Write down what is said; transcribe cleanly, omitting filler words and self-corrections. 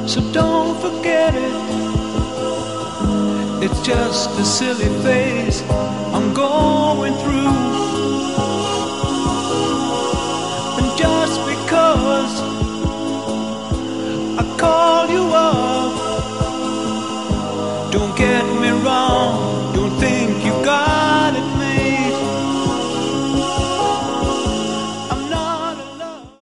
so don't forget it. It's just a silly phase I'm going through.